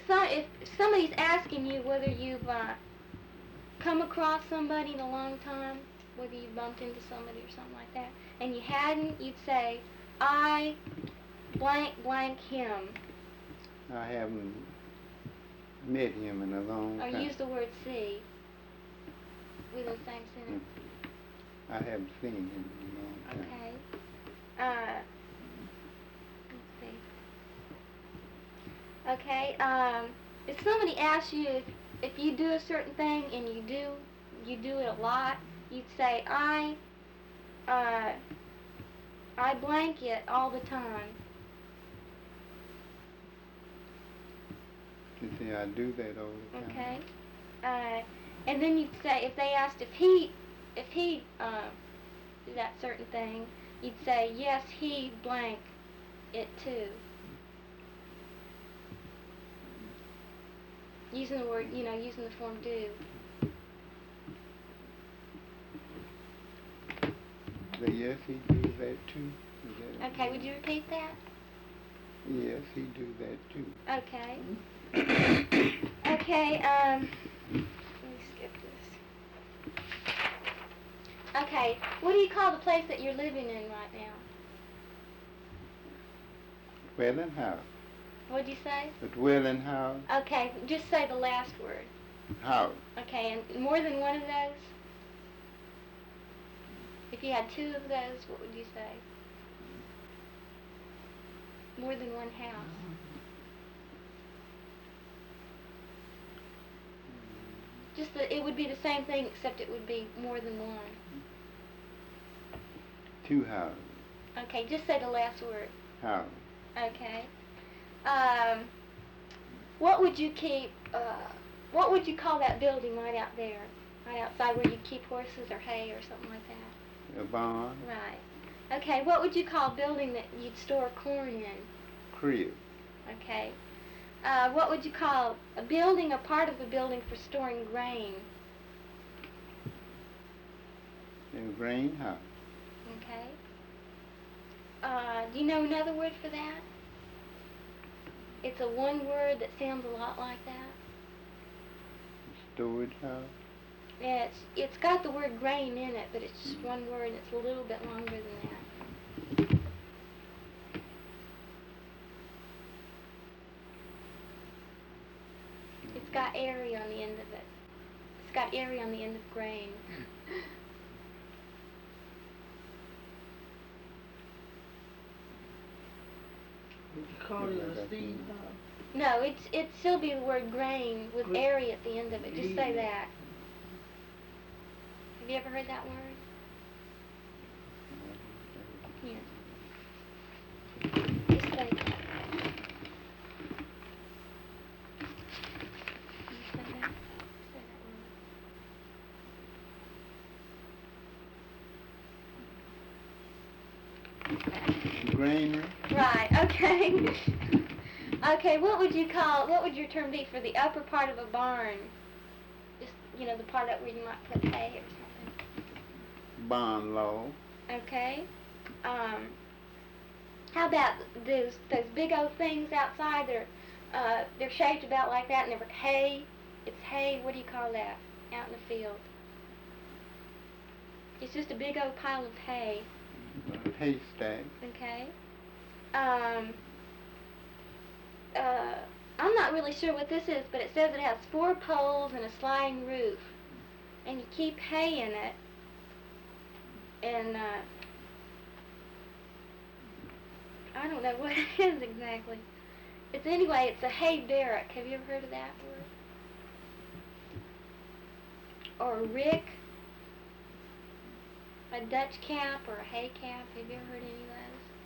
if somebody's asking you whether you've come across somebody in a long time, whether you bumped into somebody or something like that, and you hadn't, you'd say, I blank him. I haven't met him in a long time. Or use the word see within the same sentence. I haven't seen him in a long time. Okay. Let's see. Okay. If somebody asks you if you do a certain thing and you do it a lot, you'd say I blank it all the time. You see, I do that all the time. Okay. And then you'd say, if they asked if he did that certain thing, you'd say, yes, he blank it too. Using the word, using the form do. But yes, he do that too. Okay, would you repeat that? Yes, he do that too. Okay. Okay, let me skip this. Okay, what do you call the place that you're living in right now? Dwelling house. What'd you say? A dwelling house. Okay, just say the last word. House. Okay, and more than one of those? If you had two of those, what would you say? More than one house. Just it would be the same thing, except it would be more than one. Two houses. Okay, just say the last word. House. Okay. What would you what would you call that building right out there? Right outside where you keep horses or hay or something like that? A barn. Right. Okay, what would you call a building that you'd store corn in? Crib. Okay. What would you call a building, a part of a building for storing grain? A grain house. Okay. Do you know another word for that? It's a one word that sounds a lot like that. A storage house. Yeah, it's got the word grain in it, but it's just one word and it's a little bit longer than that. It's got airy on the end of it. It's got airy on the end of grain. Would you call it a steam house? No, it'd still be the word grain with airy at the end of it. Just say that. Have you ever heard that word? Yes. Just say that. Say that. Say that word. Granary. Right, okay. Okay, what would your term be for the upper part of a barn? Just, the part up where you might put hay or something. Barn loft. Okay. How about those big old things outside? They're shaped about like that, and they're hay. It's hay. What do you call that? Out in the field. It's just a big old pile of hay. A haystack. Okay. I'm not really sure what this is, but it says it has 4 poles and a sliding roof, and you keep hay in it. And I don't know what it is exactly. It's a hay barrack. Have you ever heard of that word? Or a rick, a Dutch cap, or a hay cap. Have you ever heard any of those?